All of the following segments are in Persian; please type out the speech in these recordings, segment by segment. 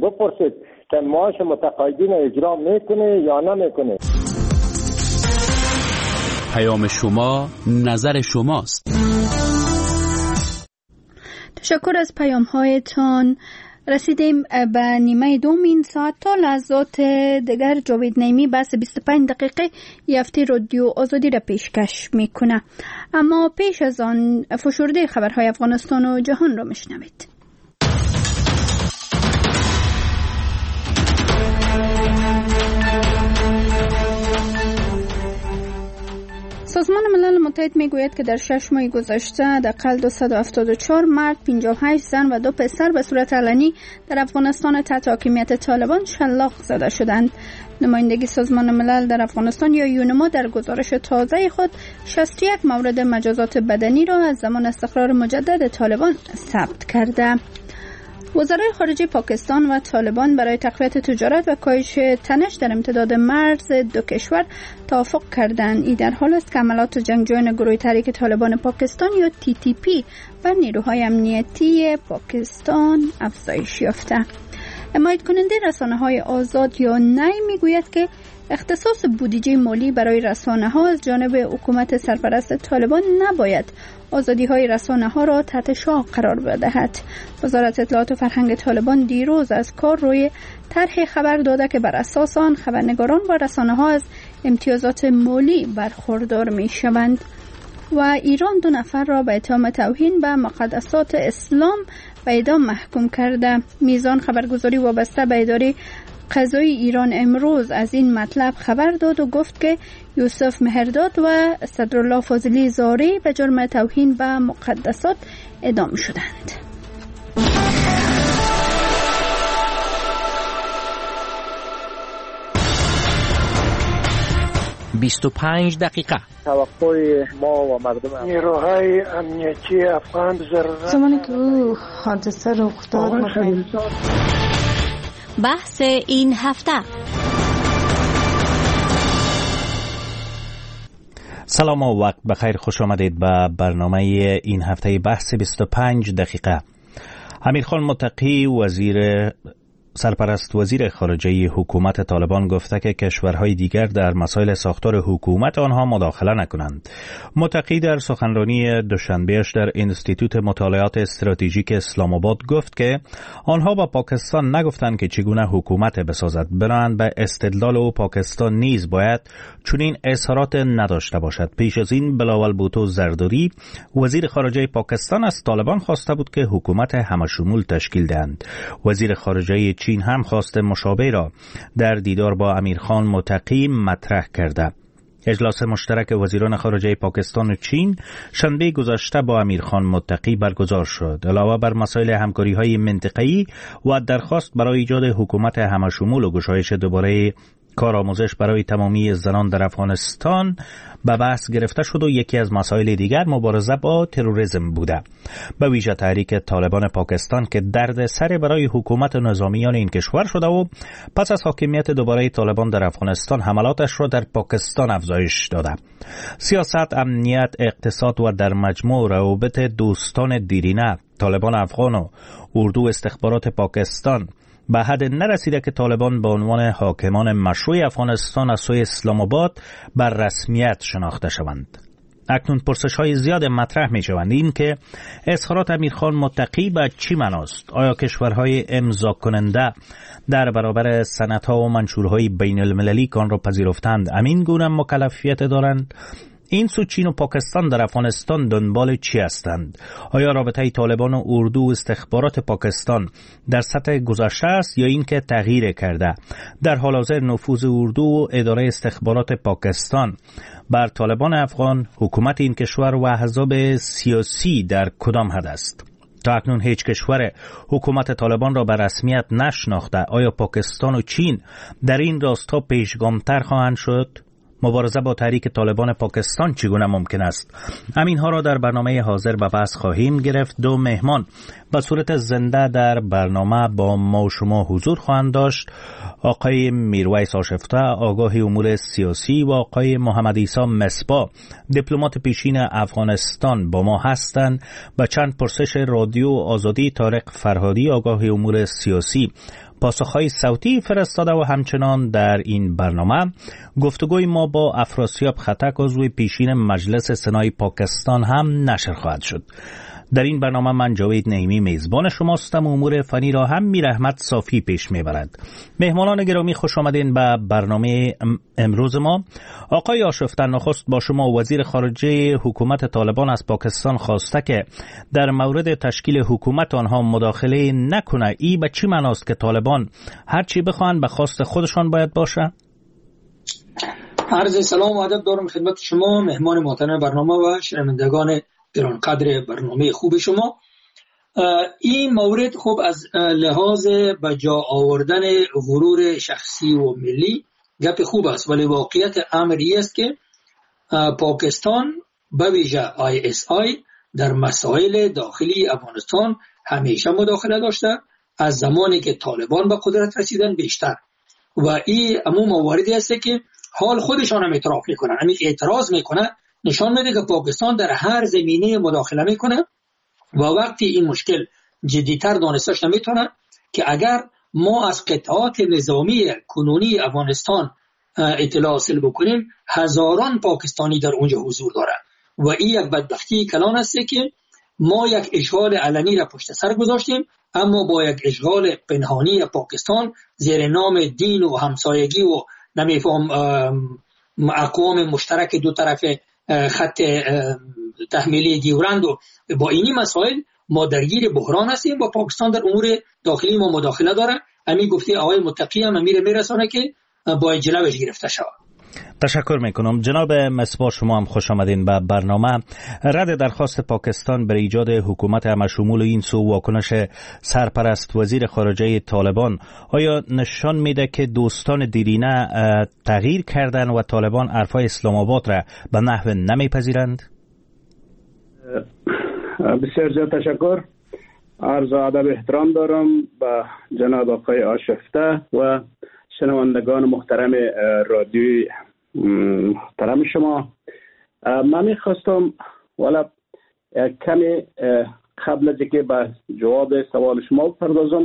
بپرسید که معاش متقاعدین اجرا میکنه یا نمیکنه. پیام شما نظر شماست. تشکر از پیام هایتان. رسیدیم به نیمه دوم این ساعت. تا لحظات دیگر جاوید نعیمی بحث 25 دقیقه یافته رادیو آزادی را پیشکش میکنه، اما پیش از آن فشرده خبرهای افغانستان و جهان را میشنوید. سازمان ملل متحد میگوید که در 6 ماه گذشته حداقل 274 مرد، 58 زن و 2 پسر به صورت علنی در افغانستان تحت حاکمیت طالبان شلاق زده شدند. نمایندگی سازمان ملل در افغانستان یا یونما در گزارش تازه خود 61 مورد مجازات بدنی را از زمان استقرار مجدد طالبان ثبت کرده. وزرای خارجه پاکستان و طالبان برای تقویت تجارت و کاهش تنش در امتداد مرز دو کشور توافق کردند. این در حال است که عملیات جنگجویان گروه تحریک طالبان پاکستان یا TTP و نیروهای امنیتی پاکستان افزایش یافته. حمایت کننده رسانه‌های آزاد یا نی میگوید که اختصاص بودجه مالی برای رسانه‌ها از جانب حکومت سرپرست طالبان نباید آزادی‌های رسانه‌ها را تحت شعاع قرار بدهد. وزارت اطلاعات و فرهنگ طالبان دیروز از کار روی طرح خبر داده که بر اساس آن خبرنگاران و رسانه‌ها از امتیازات مالی برخوردار می‌شوند و ایران 2 نفر را به اتهام توهین به مقدسات اسلام به اعدام محکوم کرده. میزان خبرگزاری وابسته به اداره قضایی ایران امروز از این مطلب خبر داد و گفت که یوسف مهرداد و صدرالله فاضلی زاری به جرم توهین به مقدسات اعدام شدند. «25 دقیقه». توقع ما و مردم نیروهای امنیتی افغان زمانی که او حادثه رخ داد بحث این هفته. سلام و وقت بخیر، خوش آمدید به برنامه این هفته بحث 25 دقیقه. امیرخان متقی سرپرست وزیر خارجه حکومت طالبان گفته که کشورهای دیگر در مسائل ساختار حکومت آنها مداخله نکنند. متقی در سخنرانی دوشنبهش در انستیتوت مطالعات استراتژیک اسلام آباد گفت که آنها با پاکستان نگفتند که چگونه حکومت بسازد، بنابراین به استدلال او پاکستان نیز باید چنین اظهارات نداشته باشد. پیش از این بلاول بوتو زرداری وزیر خارجه پاکستان از طالبان خواسته بود که حکومت همشمول تشکیل دهند. وزیر خارجه چین هم خواست مشابه را در دیدار با امیرخان متقی مطرح کرده. اجلاس مشترک وزیران خارجه پاکستان و چین شنبه گذشته با امیرخان متقی برگزار شد. علاوه بر مسائل همکاری‌های منطقه‌ای و درخواست برای ایجاد حکومت همشمول و گشایش دوباره کارآموزش برای تمامی زنان در افغانستان به بحث گرفته شد و یکی از مسائل دیگر مبارزه با تروریسم بوده. به ویژه تحریک طالبان پاکستان که درد سر برای حکومت نظامیان این کشور شده و پس از حاکمیت دوباره طالبان در افغانستان حملاتش را در پاکستان افزایش داده. سیاست، امنیت، اقتصاد و در مجموع روابط دوستان دیرینه طالبان افغان و اردو استخبارات پاکستان به حد نرسیده که طالبان به عنوان حاکمان مشروع افغانستان از سوی اسلام آباد بر رسمیت شناخته شوند. اکنون پرسش‌های زیاد مطرح می‌شوند. این که اظهارات امیرخان متقی به چی معناست؟ آیا کشورهای امضا کننده در برابر سندها و منشورهای بین المللی که آن را پذیرفتند همین گونه مکلفیت دارند؟ این سو چین و پاکستان در افغانستان دنبال چی هستند؟ آیا رابطه طالبان و اردو و استخبارات پاکستان در سطح گذشته است یا این که تغییر کرده؟ در حال حاضر نفوذ اردو و اداره استخبارات پاکستان بر طالبان افغان، حکومت این کشور و احزاب سیاسی در کدام حد است؟ تا اکنون هیچ کشور حکومت طالبان را به رسمیت نشناخته. آیا پاکستان و چین در این راستا پیشگامتر خواهند شد؟ مبارزه با تحریک طالبان پاکستان چگونه ممکن است؟ همینها را در برنامه حاضر به بحث خواهیم گرفت. 2 مهمان به صورت زنده در برنامه با ما و شما حضور خواهند داشت. آقای میرویس آشفته، آگاه امور سیاسی، و آقای محمد عیسی مصباح، دیپلمات پیشین افغانستان با ما هستند. و چند پرسش رادیو آزادی طارق فرهادی، آگاه امور سیاسی، پاسخهای صوتی فرستاده و همچنان در این برنامه گفتگوی ما با افراسیاب خطک عضو پیشین مجلس سنای پاکستان هم نشر خواهد شد. در این برنامه من جاوید نعیمی میزبان شماستم. امور فنی را هم میر احمد صافی پیش میبرد. مهمانان گرامی خوش آمدین به برنامه امروز ما. آقای آشفتن نخست با شما وزیر خارجه حکومت طالبان از پاکستان خواسته که در مورد تشکیل حکومت آنها مداخله نکنه. ای به چی معناست که طالبان هر چی بخوان به خواست خودشان باید باشه؟ عرض سلام و ادب دارم خدمت شما مهمان محترم برنامه و شنوندگان گرانقدر برنامه خوب شما. این مورد خوب از لحاظ به جا آوردن غرور شخصی و ملی گپ خوب است، ولی واقعیت امری است که پاکستان به ویژه ISI در مسائل داخلی افغانستان همیشه مداخله داشته، از زمانی که طالبان به قدرت رسیدن بیشتر، و این امو مواردی است که حال خودشان هم اعتراف میکنن. همین اعتراض میکنه نشان میده که پاکستان در هر زمینه مداخله میکنه و وقتی این مشکل جدیتر دانستش نمیتونه که اگر ما از قطعات نظامی کنونی افغانستان اطلاع حاصل بکنیم، هزاران پاکستانی در اونجا حضور داره و این یک بدبختی کلان است که ما یک اشغال علنی را پشت سر گذاشتیم، اما با یک اشغال پنهانی پاکستان زیر نام دین و همسایگی و نمیفهم اقوام مشترک دو طرف خط تحمیلی دیورند و با اینی مسائل ما درگیر بحران هستیم و پاکستان در امور داخلی ما مداخله داره. همین گفته آقای متقی هم میرسانه که با جلوش گرفته شود. تشکر میکنم. جناب مصباح شما هم خوش آمدین به برنامه. رد درخواست پاکستان برای ایجاد حکومت همشمول این سو واکنش سرپرست وزیر خارجه طالبان آیا نشان میده که دوستان دیرینه تغییر کردن و طالبان حرفای اسلام آباد را به نحو نمیپذیرند؟ بسیار زیاد تشکر. عرض ادب احترام دارم به جناب آقای آشفته و شنوندگان محترم رادیوی محترم شما. من میخواستم والا کمی قبل از اینکه به جواب سوال شما بپردازم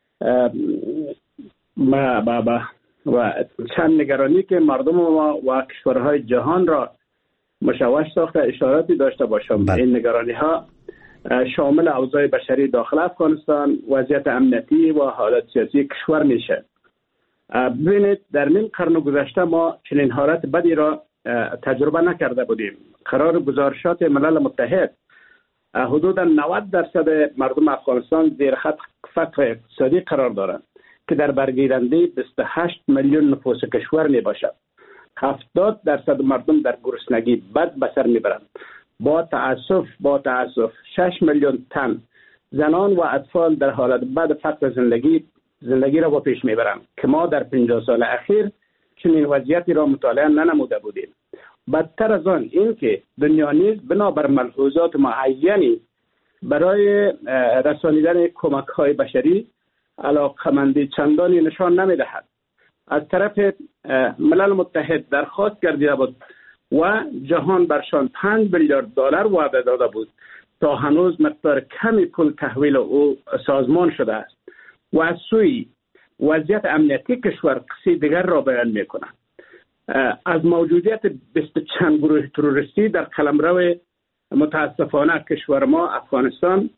و چند نگرانی که مردم ما و کشورهای جهان را مشوش ساخته اشاراتی داشته باشم. این نگرانی ها شامل اوضاع بشری داخل افغانستان، وضعیت امنیتی و حالت سیاسی کشور میشه. ببینید در نیم قرن گذشته ما چنین حالت بدی را تجربه نکرده بودیم. قرار گزارشات ملل متحد حدود 90% مردم افغانستان زیر خط فقر اقتصادی قرار دارند که در برگیرنده 28 میلیون نفوس کشور می باشد. 70% مردم در گرسنگی بد به سر میبرند. با تأسف 6 میلیون تن زنان و اطفال در حالت بد فقر زندگی را با پیش میبرند که ما در 50 سال اخیر چنین وضعیتی را مطالعه ننموده بودیم. بدتر از آن این که دنیا نیز بنابر ملحوظات معینی برای رسانیدن کمک های بشری علاقمندی چندانی نشان نمیدهد. از طرف ملل متحد درخواست کردیده بود و جهان برشان 5 میلیارد دلار وعده داده بود تا هنوز مقدار کمی پول تحویل او سازمان شده است و از سوی وضعیت امنیتی کشور قصه دیگر را بیان میکنه. از موجودیت 20 چند گروه تروریستی در قلمرو متاسفانه کشور ما افغانستان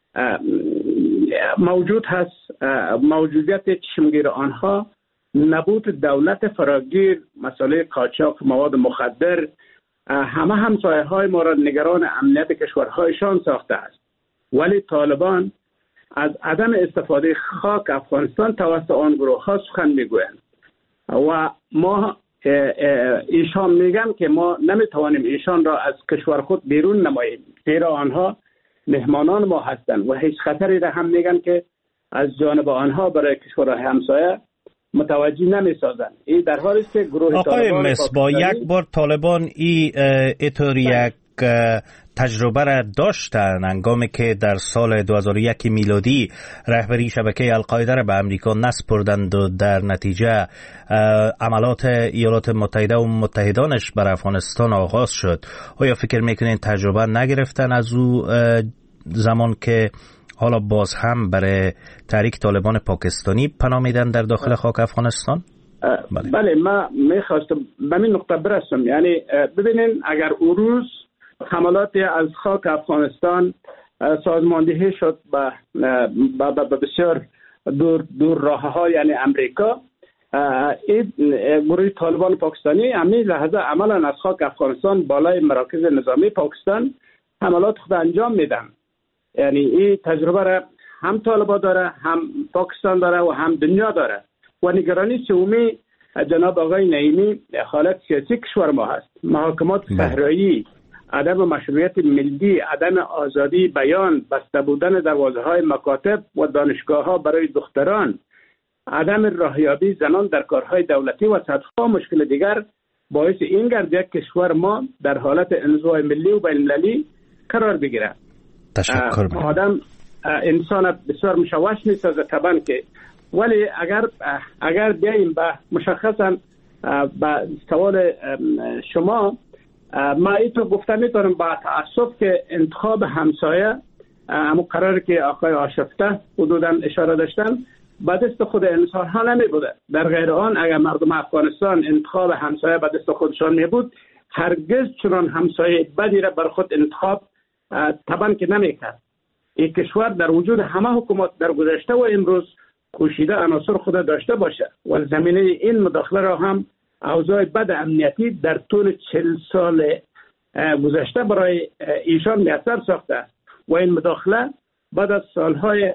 موجود هست. موجودیت چشمگیر آنها نبود دولت فراگیر، مسئله قاچاق مواد مخدر، همه همسایه های ما را نگران امنیت کشورهایشان ساخته است. ولی طالبان از عدم استفاده خاک افغانستان توسط آن گروه ها سخن میگویند و ما ایشان میگن که ما نمیتوانیم ایشان را از کشور خود بیرون نماییم، زیرا آنها مهمانان ما هستند و هیچ خطری را هم میگن که از جانب آنها برای کشورهای همسایه متوجه نمیسازند. این در حالی است که گروه آقای مصباح یک بار طالبان اینطور یک تجربه را داشتن هنگامی که در سال 2001 میلادی رهبری شبکه القاعده را به امریکا نسپردند و در نتیجه عملات ایالات متحده و متحدانش بر افغانستان آغاز شد. آیا فکر میکنین تجربه نگرفتن از او زمان که حالا باز هم برای تحریک طالبان پاکستانی پناه میدن در داخل خاک افغانستان؟ بله ما میخواستم به این نقطه برسم. یعنی ببینین اگر اون روز حملات از خاک افغانستان سازماندهی شد به بسیار دور راه ها، یعنی امریکا، این گروه طالبان پاکستانی همین لحظه عملا از خاک افغانستان بالای مراکز نظامی پاکستان حملات خود انجام میدن. یعنی این تجربه را هم طالبان داره، هم پاکستان داره و هم دنیا داره. و نگرانی سومی جناب آقای نعیمی حالت سیاسی کشور ما هست. محاکمات صحرایی، عدم مشروعیت ملی، عدم آزادی بیان، بسته بودن دروازه های مکاتب و دانشگاه ها برای دختران، عدم راهیابی زنان در کارهای دولتی و صدها مشکل دیگر باعث این گردید که کشور ما در حالت انزوا ملی و بین المللی قرار بگیره. تشکر. آدم انسان بسیار مشوش میسازه طبعا که، ولی اگر بیاییم به مشخصا به سوال شما، ما ایتو گفته میتونم با تأسف که انتخاب همسایه همون قراری که آقای آشفته حدودا اشاره داشتن به دست خود انسان ها نمی بوده. در غیر آن اگر مردم افغانستان انتخاب همسایه به دست خودشان می بود، هرگز چنان همسایه بدی را بر خود انتخاب طبعا که نمی کرد. این کشور در وجود همه حکومت در گذشته و امروز کوشیده عناصر خود داشته باشه و زمینه این مداخله را هم اوضاع بد امنیتی در طول 40 سال گذشته برای ایشان میسر ساخته و این مداخله بعد از سالهای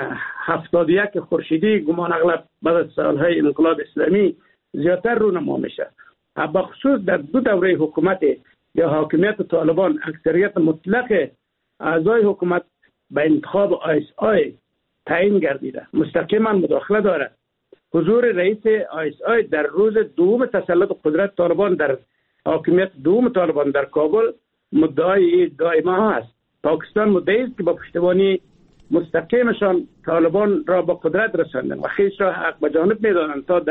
71 خورشیدی گمان اغلب بعد از سالهای انقلاب اسلامی زیادتر رونما میشه. بخصوص در دو دوره حکومت یا حاکمیت طالبان اکثریت مطلق اعضای حکومت به انتخاب ISI تعیین گردیده، مستقیما مداخله دارد. حضور رئیس ISI در روز دوم تسلط قدرت طالبان در حاکمیت دوم طالبان در کابل مدعای دائما هست. پاکستان مدعی است که با پشتیبانی مستقیمشان طالبان را به قدرت رساندن و خیش را حق به جانب میدانند تا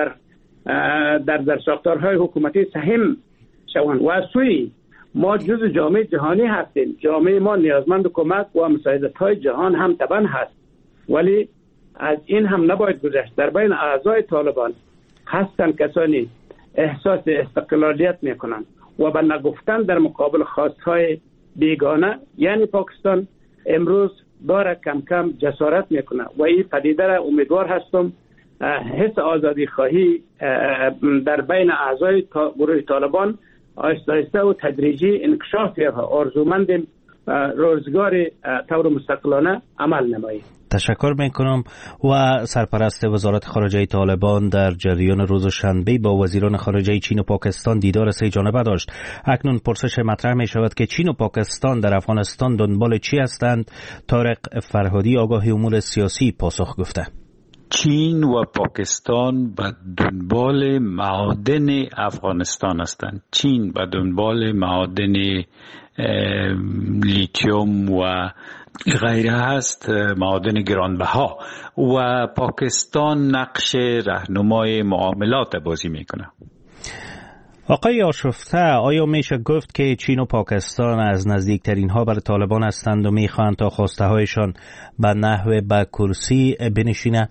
در ساختارهای حکومتی سهم شوند. و از سوی ما جز جامعه جهانی هستیم. جامعه ما نیازمند کمک و مساعدت های جهان هم طبعا هست، ولی از این هم نباید گذشت. در بین اعضای طالبان هستن کسانی احساس استقلالیت میکنند و به نگفتن در مقابل خواستهای بیگانه یعنی پاکستان امروز داره کم کم جسارت میکنه و این پدیده را امیدوار هستم حس آزادی خواهی در بین اعضای گروه طالبان آهسته آهسته و تدریجی انکشاف یابد. آرزومندیم روزگار طور مستقلانه عمل نمایید. تشکر میکنم. و سرپرست وزارت خارجه طالبان در جریان روز شنبه با وزیران خارجه چین و پاکستان دیدار سه جانبه داشت. اکنون پرسش مطرح می شود که چین و پاکستان در افغانستان دنبال چی هستند؟ طارق فرهادی آگاه امور سیاسی پاسخ گفته. چین و پاکستان به دنبال معادن افغانستان هستند. چین به دنبال معادن لیتیوم و غیره هست، معادن گرانبها، و پاکستان نقش راهنمای معاملات بازی میکنه. آقای آشفته، آیا میشه گفت که چین و پاکستان از نزدیکترین ها برای طالبان هستند و میخواهند تا خواسته هایشان به نحو به کرسی بنشینه؟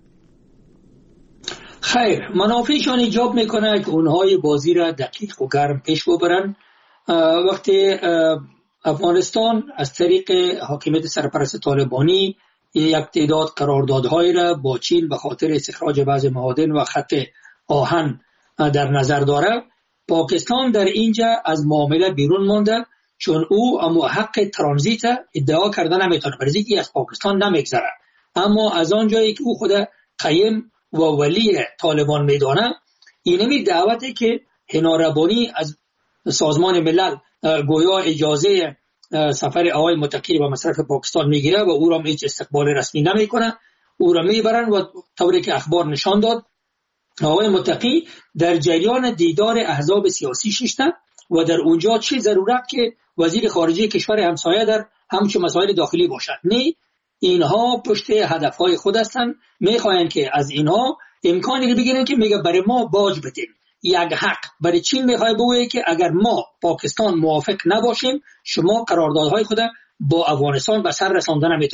خیر، منافعشان ایجاب میکنه که اونهای بازی را دقیق و گرم پیش ببرن. وقتی افغانستان از طریق حاکمیت سرپرست طالبانی یک تعداد قراردادهای را با چین به خاطر استخراج بعض معادن و خط آهن در نظر داره، پاکستان در اینجا از معامله بیرون مانده، چون او اما حق ترانزیت ادعا کرده نمیتونه، برای اینکه از پاکستان نمیگذره. اما از آن جایی که او خود قیم و ولی طالبان میدانه، اینمی دعوتی که هناربانی از سازمان ملل گویا اجازه سفر آقای متقی و مصرف پاکستان میگیره و او را هیچ استقبال رسمی نمیکنه، او را میبرن و طوری که اخبار نشان داد آقای متقی در جریان دیدار احزاب سیاسی ششته و در اونجا چه ضرورت که وزیر خارجه کشور همسایه در همچون مسائل داخلی باشد. نه، اینها پشت هدفهای خود هستند، میخواین که از اینها امکانی رو بگیرن که میگه برای ما باج بدین. یک حق برای چین میخواد بگه که اگر ما پاکستان موافق نباشیم شما قراردادهای خود با افغانستان به سر رساندن نمیتونید.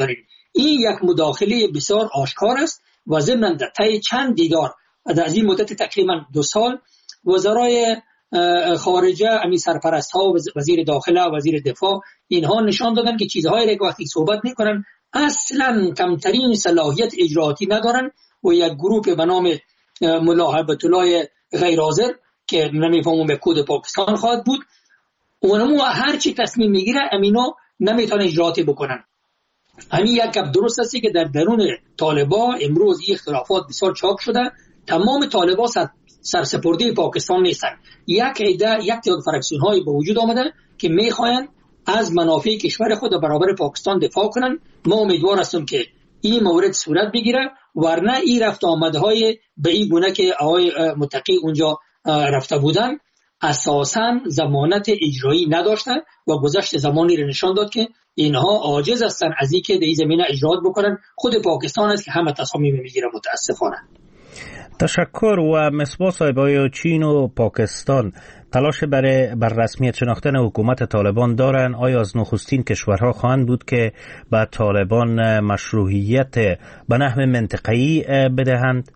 این یک مداخله بسیار آشکار است و ضمن در طی چند دیدار از این مدت تقریبا 2 سال وزرای خارجه، امی سرپرست ها، وزیر داخله و وزیر دفاع، اینها نشان دادن که چیزهایی که وقتی صحبت میکنن اصلا کمترین صلاحیت اجرایی ندارن و یک گروه به نام ملا هیبت الله غیر حاضر که نمیفهمم به کد پاکستان خواهد بود، اونمو هر چی تصمیم میگیره امینا نمیتونه اجرایی بکنن. همین یک گپ درست است که در درون طالبان امروز این اختلافات بسیار چاق شده. تمام طالبان سرسپرده پاکستان نیستن. یک تعداد فرکسیون های به وجود آمده که میخواین از منافع کشور خود در برابر پاکستان دفاع کنن. ما امیدوار هستم که این مورد صورت بگیره، ورنه این رفت آمده های به این گونه که آقای متقی اونجا رفته بودن اساساً ضمانت اجرایی نداشتن و گذشت زمانی را نشان داد که اینها عاجز هستن از اینکه در این زمینه اجرات بکنن. خود پاکستان است که همه تصامیم میگیره متاسفانه. تشکر. و مصباح صاحب، آیا چین و پاکستان تلاش بر رسمیت شناختن حکومت طالبان دارند؟ آیا از نخستین کشورها خواهند بود که به طالبان مشروعیت به نحو منطقه‌ای بدهند؟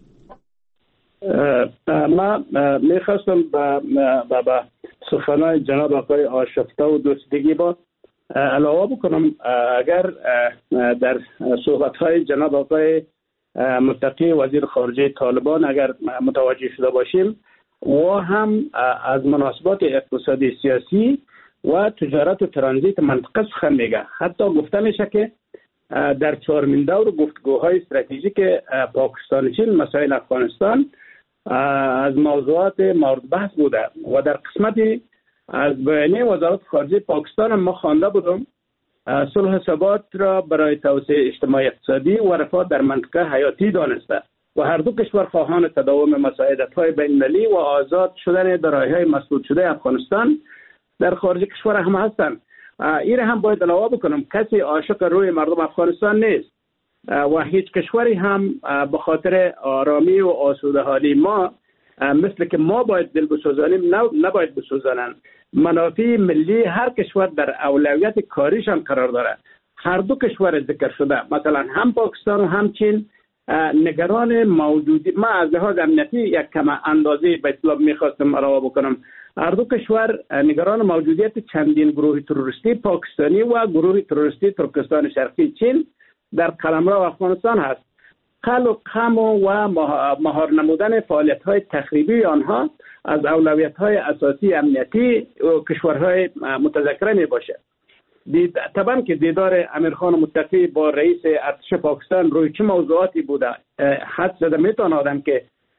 ما میخواستم با سخنان جناب آقای آشفته و دوستگی با علاوه بکنم. اگر در صحبت‌های جناب آقای متقی وزیر خارجه طالبان اگر متوجه شده باشیم، و هم از مناسبات اقتصادی سیاسی و تجارت و ترانزیت منطقه سخن میگه. حتی گفته میشه که در 4مین دور گفتگوهای استراتژیک پاکستان چین مسائل افغانستان از موضوعات مورد بحث بوده و در قسمتی از بیانیه وزارت خارجه پاکستان ما خوانده بودم صلح و ثبات را برای توسعه اجتماعی اقتصادی و رفاه در منطقه حیاتی دانسته و هر دو کشور خواهان تداوم مساعدت‌های بین‌المللی و آزاد شدن دارایی‌های مسدود شده افغانستان در خارج کشور هم هستند. این هم باید علاوه بکنم، کسی عاشق روی مردم افغانستان نیست و هیچ کشوری هم به خاطر آرامی و آسوده حالی ما مثل که ما باید دل بسوزانیم نباید بسوزانند. منافع ملی هر کشور در اولویت کاریشان قرار داره. هر دو کشور ذکر شده، مثلا هم پاکستان و هم چین نگران موجودی ما از لحاظ امنیتی یک کم اندازه به اطلاق میخواستم علاوه بکنم. هر دو کشور نگران موجودیت چندین گروه تروریستی پاکستانی و گروه تروریستی ترکستان شرقی چین در قلمرو افغانستان هست. خلق و مهار نمودن فعالیت‌های تخریبی آنها از اولویت‌های اساسی امنیتی کشورهای متذکره میباشه. طبعا که دیدار امیرخان متقی با رئیس ارتش پاکستان روی چه موضوعاتی بوده حد زده میتونه آدم که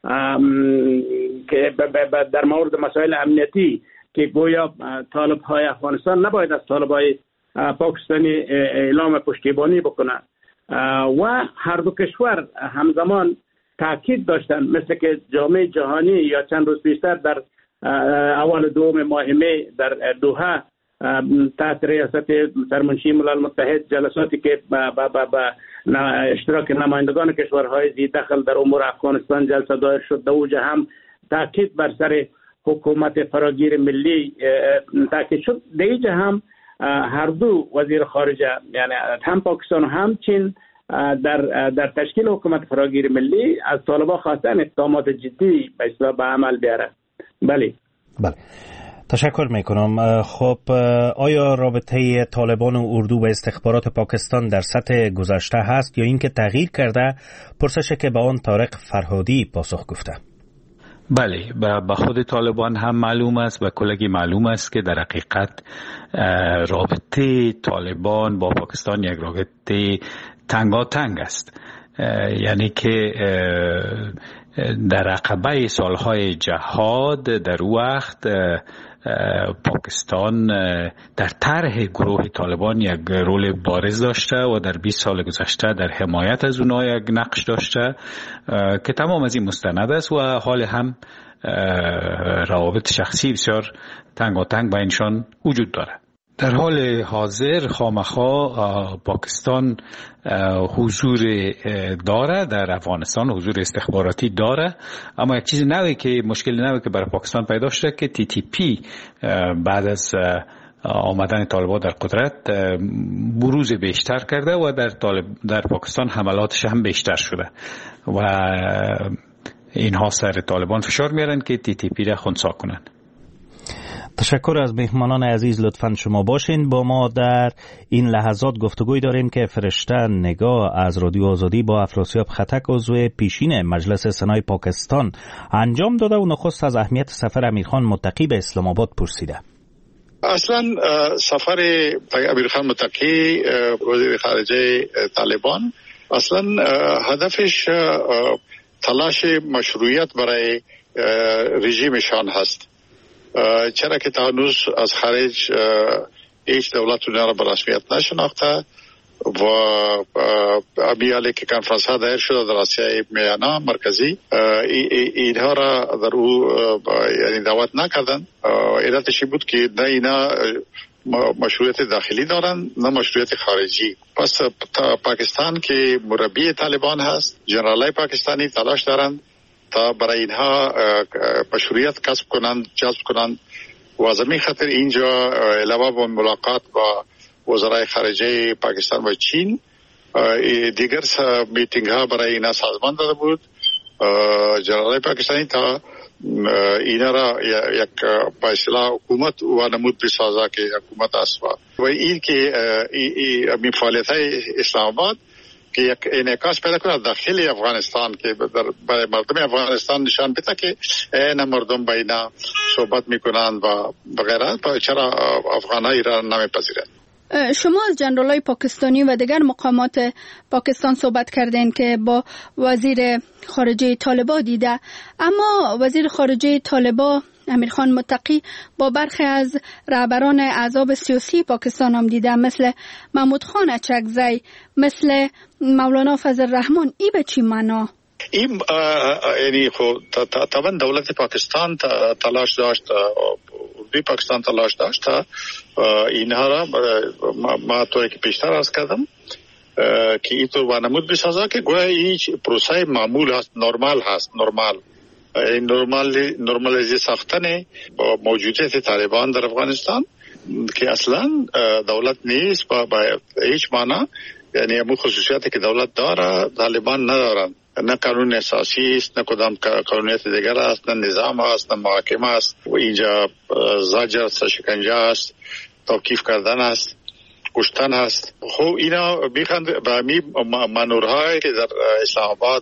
در مورد مسائل امنیتی که گویا طالب‌های افغانستان نباید از طالب‌های پاکستانی اعلام پشتیبانی بکنه و هر دو کشور همزمان تاکید داشتن، مثل که جامعه جهانی یا چند روز پیشتر در اول دوم ماه می در دوحه تحت ریاست سرمنشی ملل متحد جلساتی که با اشتراک نمایندگان کشورهای ذی دخل در امور افغانستان جلسه دایر شد، در اوجه هم تاکید بر سر حکومت فراگیر ملی تاکید شد. در اینجا هم هر دو وزیر خارجه یعنی هم پاکستان و هم چین در تشکیل حکومت فراگیر ملی از طالبان خواستن اقدامات جدی به عمل بیاره. بله. تشکر میکنم. خب آیا رابطه طالبان و اردو و استخبارات پاکستان در سطح گذشته هست یا اینکه تغییر کرده؟ پرسش که به آن طارق فرهادی پاسخ گفته. بله، به خود طالبان هم معلوم است و کلگی معلوم است که در حقیقت رابطه طالبان با پاکستان یک رابطه تنگاتنگ است. یعنی که در عقبه سالهای جهاد در وقت پاکستان در طرح گروه طالبان یک رول بارز داشته و در 20 سال گذشته در حمایت از اونها یک نقش داشته که تمام از این مستند است و حال هم روابط شخصی بسیار تنگاتنگ بینشان وجود داره. در حال حاضر خامخا پاکستان حضور داره در افغانستان، حضور استخباراتی داره، اما یک چیز نوی که مشکل نوی که برای پاکستان پیدا شده که TTP بعد از آمدن طالبان در قدرت بروز بیشتر کرده و در پاکستان حملاتش هم بیشتر شده و اینها سر طالبان فشار میارن که TTP را خنثی کنن. تشکر از مهمانان عزیز. لطفاً شما باشین با ما. در این لحظات گفتگوی داریم که فرشته نگاه از رادیو آزادی با افراسیاب خطک عضو پیشین مجلس سنای پاکستان انجام داده و نخست از اهمیت سفر امیرخان متقی به اسلام آباد پرسیده. اصلا سفر امیرخان متقی وزیر خارجه طالبان اصلا هدفش تلاش مشروعیت برای رژیمشان هست، چرا که تا هنوز از خارج هیچ دولت اونها را به رسمیت نشناخته و امیالی که کنفرانس ها دایر شده در آسیای میانه مرکزی اینها را در او یعنی دعوت نکردن. علتش بود که نه اینا مشروعیت داخلی دارن نه مشروعیت خارجی. پس پاکستان که مربی طالبان هست، جنرالای پاکستانی تلاش دارند تا برای اینها مشروعیت کسب کنند، جذب کنند و از همین خاطر اینجا علاوه بر ملاقات با وزرای خارجه پاکستان و چین دیگر میتینگ ها برای اینا سازمان داده بود. جنرالای پاکستانی تا اینا را یک به اصطلاح حکومت و نمود بسازه که حکومت است و این که این فعالیت های اسلام آباد که یک انعکاس پیدا کنه داخل افغانستان که برای مردم افغانستان نشان بده که این مردم با اینا صحبت میکنند و بغیره، چرا افغانای را نمیپذیرند. شما از جنرالای پاکستانی و دیگر مقامات پاکستان صحبت کردین که با وزیر خارجه طالبان دیده، اما وزیر خارجه طالبان امیرخان متقی با برخی از رهبران احزاب سیاسی پاکستان هم دیده، مثل محمود خان اچکزی، مثل مولانا فضل الرحمن. ای به چی معنا؟ این یعنی خب طبعا دولت پاکستان تلاش داشت، پاکستان تلاش داشت تا اینها را ما طوری که پیشتر عرض کردم که این طور وانمود بسازه که گویا هیچ پروسه معمول هست، نرمال هست. نرمالیزی ساختن با موجودیت طالبان در افغانستان که اصلا دولت نیست با هیچ معنا، یعنی همون خصوصیاتی که دولت داره طالبان ندارن. نه قانون اساسی است، نه کدام قانونیت دیگر است، نه نظام است، نه محاکمه است و اینجا زجر است، شکنجه است، توقیف کردن است، کشتن است. خب اینا میخوند به همین منورهای که در اسلام آباد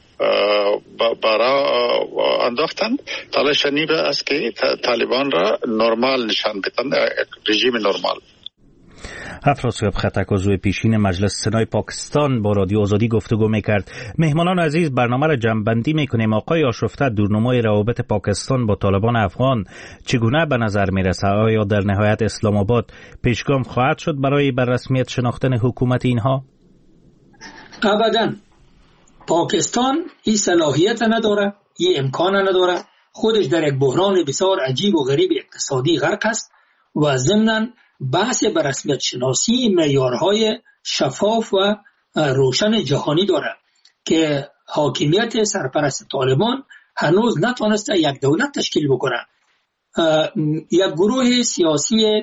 برای انداختن تلاش نیبه است که طالبان را نرمال نشان بدن، رژیم نرمال. افراسیاب خطک عضو پیشین مجلس سنای پاکستان با رادیو آزادی گفتگو میکرد. مهمانان عزیز، برنامه را جمع‌بندی میکنیم. آقای آشفته، دورنمای روابط پاکستان با طالبان افغان چگونه به نظر میرسه؟ آیا در نهایت اسلام آباد پیشگام خواهد شد برای بر رسمیت شناختن حکومت اینها؟ ابداً. پاکستان این صلاحیت نداره، این امکان نداره. خودش در یک بحران بسیار عجیب و غریب اقتصادی غرق است و ضمناً بحث به رسمیت شناسی معیارهای شفاف و روشن جهانی داره که حاکمیت سرپرست طالبان هنوز نتوانسته یک دولت تشکیل بکنه. یک گروه سیاسی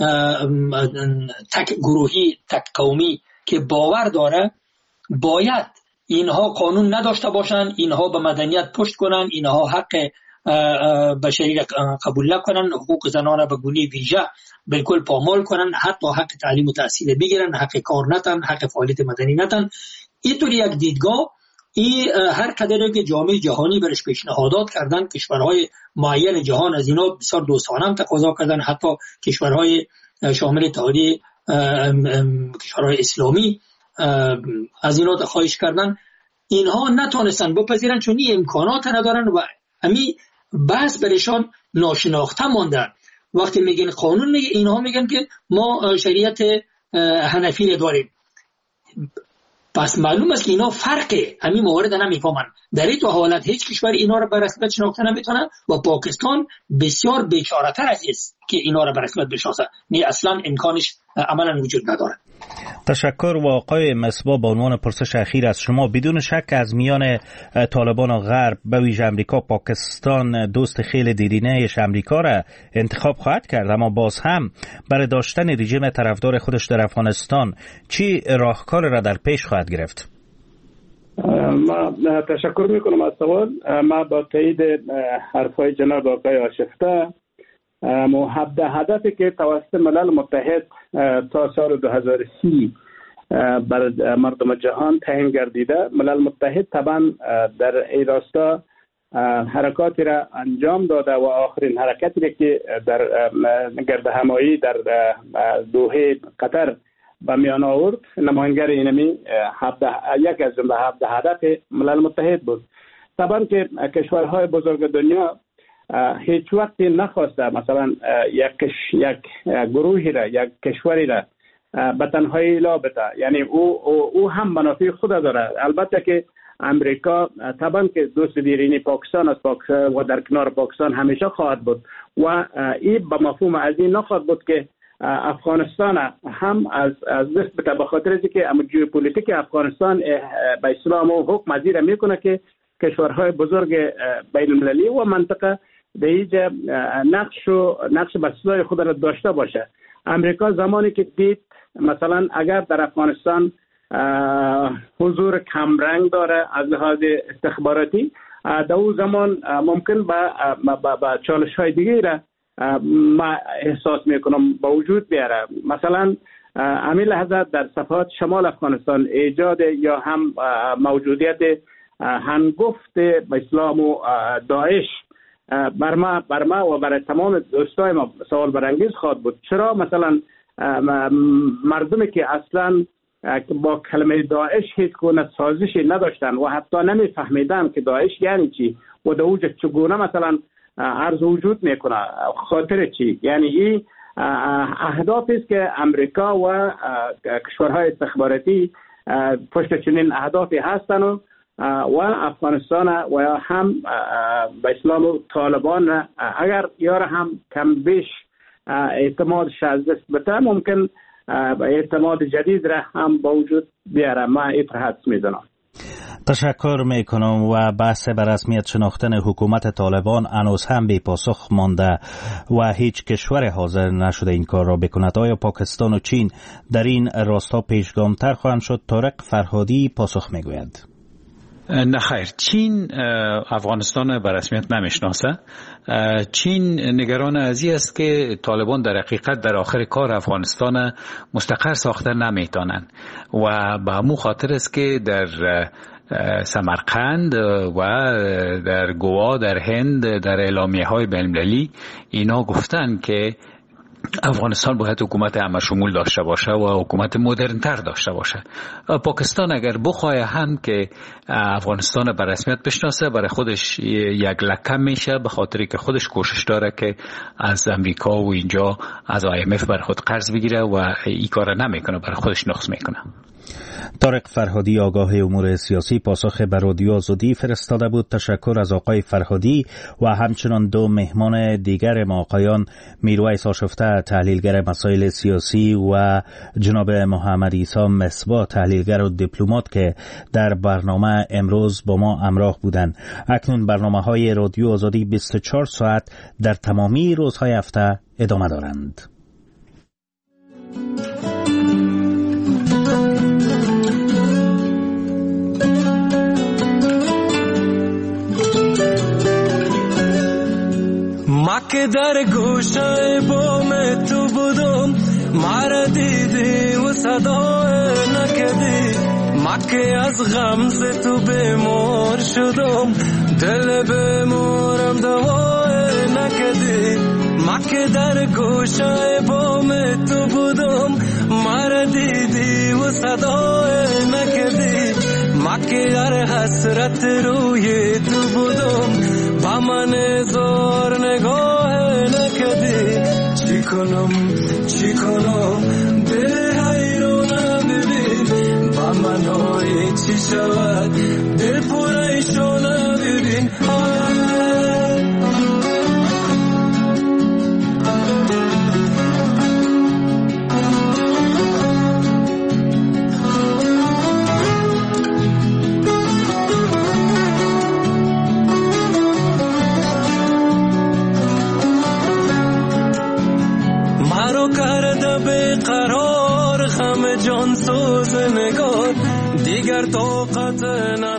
تک گروهی، تک قومی که باور داره باید اینها قانون نداشته باشن، اینها به مدنیت پشت کنن، اینها حق بشری را قبول نکنن، حقوق زنان به گونه ویژه بالکل پامال کنن، حتی حق تعلیم و تحصیل بگیرن، حق کار نتن، حق فعالیت مدنی نتن. اینطوری یک دیدگاه هر قدری که جامعه جهانی برش پیشنهادات کردن، کشورهای معین جهان از اینا بسیار دوستانه هم تقاضا کردن، حتی کشورهای شامل اتحادیه کشورهای اسلامی از اینا خواهش کردن، اینها نتونستن بپذیرن چون این امکانات ندارن و همین بحث برشان ناشناخته ماندن. وقتی میگن قانون، میگه اینها میگن که ما شریعت حنفی داریم. پس معلوم است که اینا فرقه، همین موارد نمیفهمن. در این تو حالت هیچ کشور اینا رو به رسمیت شناخته نمیتونه و پاکستان بسیار بیچاره‌تر از است که اینا را به رسمیت بشناسه. نه اصلا امکانش عملا وجود نداره. تشکر. و آقای مصباح، به عنوان پرسش اخیر از شما، بدون شک از میان طالبان و غرب به ویژه امریکا، پاکستان دوست خیلی دیرینه‌اش امریکا را انتخاب خواهد کرد، اما باز هم برای داشتن رژیم طرفدار خودش در افغانستان چی راهکار را در پیش خواهد گرفت؟ ما تشکر میکنم از سوال. ما با تایید حرفای جناب آقای آشفته، هدفی که توسط ملل متحد تا سال 2030 بر مردم جهان تعیین گردیده، ملل متحد طبعا در این راستا حرکاتی را انجام داده و آخرین حرکتی که در گرد همایی در دوحه قطر به میان آورد، نماینگر اینمی یک از جمله هدف ملل متحد بود. طبعا که کشورهای بزرگ دنیا هیچ وقتی نخواسته مثلا یک گروهی را، یک کشوری را به تنهایی لا بده، یعنی او هم منافع خود داره. البته که امریکا طبعا که دوست دیرینی پاکستان است و در کنار پاکستان همیشه خواهد بود و این به مفهوم از این نخواهد بود که افغانستان هم از دست بده، به خاطر اینکه ژئوپلیتیک افغانستان به اسلام و حکم ازیر میکنه که کشورهای بزرگ بین المللی و منطقه به اینجا نقش بسیاری خود را داشته باشه. امریکا زمانی که دید مثلا اگر در افغانستان حضور کمرنگ داره از لحاظ استخباراتی، در اون زمان ممکن با چالش های دیگه را ما احساس میکنم با وجود بیاره. مثلا همین لحظه در صفحات شمال افغانستان ایجاد یا هم موجودیت هنگفت به اسلام و داعش بر ما و برای تمام دوستای ما سوال برانگیز خواهد بود. چرا مثلا مردمی که اصلا با کلمه داعش هیچ گونه سازشی نداشتن و حتی نمیفهمیدن که داعش یعنی چی و در اوج چگونه مثلا عرض وجود میکنه، خاطر چی، یعنی این اهدافی است که امریکا و کشورهای استخباراتی پشت چنین اهدافی هستن و افغانستان و هم به اسلام و طالبان اگر یار هم کم بیش اعتمادش از دست بده، ممکن اعتماد جدید را هم با وجود بیاره. ما این حدس میدونم. تشکر میکنم. و بحث به رسمیت شناختن حکومت طالبان هنوز هم بی پاسخ مانده و هیچ کشور حاضر نشده این کار را بکند. آیا پاکستان و چین در این راستا پیشگامتر خواهند شد؟ طارق فرهادی پاسخ میگوید. نه خیر، چین افغانستان به رسمیت نمیشناسه. چین نگران از این است که طالبان در حقیقت در آخر کار افغانستان مستقر ساخته نمیتونن و به همون خاطر است که در سمرقند و در گوا در هند در اعلامیه های بین المللی اینا گفتن که افغانستان باید حکومت همه‌شمول داشته باشه و حکومت مدرن‌تر داشته باشه. پاکستان اگر بخواه هم که افغانستان به رسمیت بشناسه، برای خودش یک لکه میشه، به خاطری که خودش کوشش داره که از امریکا و اینجا از IMF برای خود قرض بگیره و این کار نمیکنه، برای خودش نقص میکنه. طارق فرهادی آگاه امور سیاسی پاسخ به رادیو آزادی فرستاده بود. تشکر از آقای فرهادی و همچنان دو مهمان دیگر ما، آقایان میرویس آشفته تحلیلگر مسائل سیاسی و جناب محمد عیسی مصباح تحلیلگر و دیپلمات که در برنامه امروز با ما همراه بودند. اکنون برنامه‌های رادیو آزادی 24 ساعت در تمامی روزهای هفته ادامه دارند. ما که در گوشه بام تو بودم، مرا دیدی و صدا نکردی. ما که از غمز تو بیمار شدم، دل بیمارم دوا نکردی. ما که در گوشه بام تو بودم، مرا دیدی و صدا نکردی. ما که در حسرت روی تو بودم، با من زار نگاه نکردی. چی کنم دل حیرانم ببین، با من های چی شود دل پریشانم ببین. جان سوز نگار دیگر طاقت